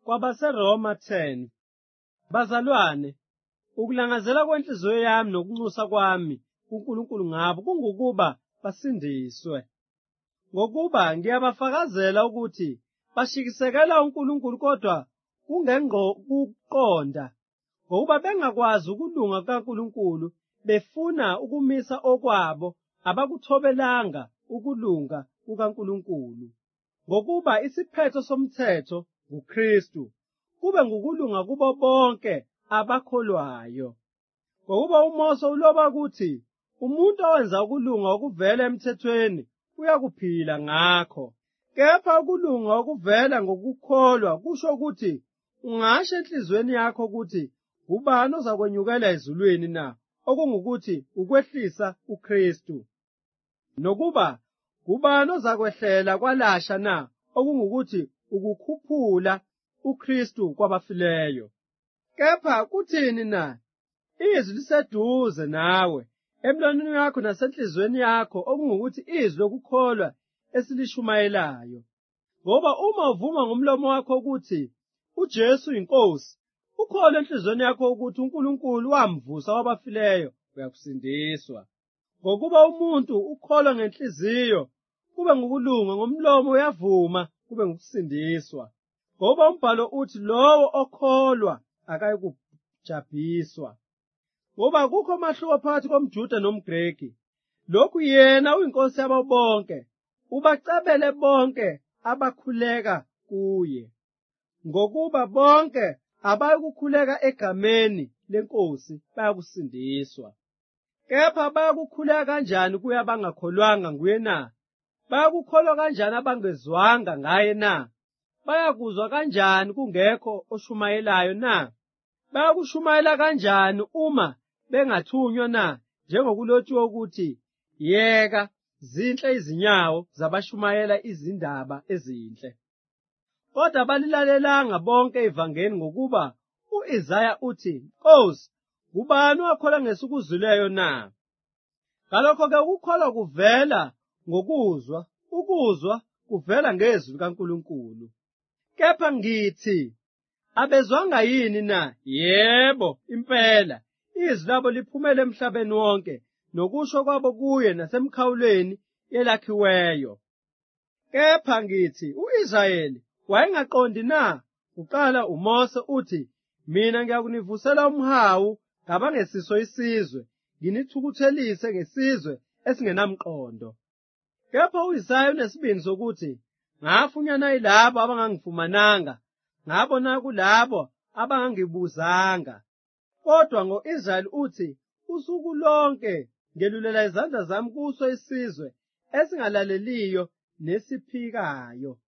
KwabaseRoma 10. Bazalwane, ukulangazela kwenhliziyo yami nokunxusa kwami kuNkulunkulu ngabo kungukuba basindiswe. Ngokuba ngiyabafakazela ukuthi bashikisekela uNkulunkulu kodwa kungengokuqonda, ngokuba bengakwazi ukulunga kukaNkulunkulu befuna ukumisa okwabo abakuthobelanga ukulunga kukaNkulunkulu. Ngokuba isiphetho somthetho nguKristu, kube ngukulunga kubo bonke abakholwayo. Ngokuba uMose uloba ukuthi umuntu owenza ukulunga okuvela emthethweni uyakuphila ngakho. Kepha ukulunga okuvela ngokukholwa kusho ukuthi ungasho enhliziyweni yakho ukuthi ubani ozakwenyukela ezulwini na, okungukuthi ukwehlisa uKristu. Nokuba ubani ozakwehlela kwalasha na, okungukuthi ukukhuphula uKristu kwabafileyo. Kepha kuthini na? Izwi liseduze nawe, emlonyeni wakho nasenhliziyweni yakho, okungukuthi izwi lokukholwa esilishumayelayo. Ngoba uma uvuma ngomlomo wakho ukuthi uJesu yiNkosi, ukholwe enhliziyweni yakho ukuthi uNkulunkulu wamvusa kwabafileyo, uyakusindiswa. Ngokuba umuntu ukholwa ngenhliziyo kube ngukulunga, ngomlomo uyavuma kube ngukusindiswa. Ngoba umbhalo uthi lowo okholwa akayikujabhiswa. Ngoba kukho umahluko phakathi komJuda nomGreki. Lokhu yena uyinkosi yabo bonke, ubacabele bonke abakhuleka kuye. Ngokuba bonke abayikukhuleka egameni lenkosi bayakusindiswa. Kepha bayakukhuleka kanjani kuye abangakholwanga nguye na? Bayakukholwa kanjani abangezwanga ngaye na? Bayakuzwa kanjani kungekho oshumayelayo na? Bayakushumayela kanjani uma bengathunywa na? Njengokulotshiwe ukuthi, yeka, zinhle izinyawo zabashumayela izindaba ezinhle. Kodwa balilalelanga bonke ivangeli, ngokuba u-Isaya uthi, Nkosi, ngubani owakholwa ngesikuzwileyo na? Ngalokho-ke ukukholwa kuvela ngokuzwa, ukuzwa kuvela ngezwi likaNkulunkulu. Kepha ngithi, abezwanga yini na? Yebo, impela, izwi labo liphumele emhlabeni wonke, nokusho kwabo kuye nasemkhawulweni yelakhiweyo. Kepha ngithi, u-Israyeli wayengaqondi na? Kuqala uMose uthi, mina ngiyakunivusela umhawu ngabangesiso isizwe, nginithukuthelise ngesizwe esingenamqondo. Kepha u-Isaya unesibindi sokuthi, ngafunyana yilabo abangangifumananga, ngabona kulabo abangangibuzanga. Kodwa ngo-Israyeli uthi, usuku lonke ngelulela izandla zami kuso isizwe esingalaleliyo nesiphikayo.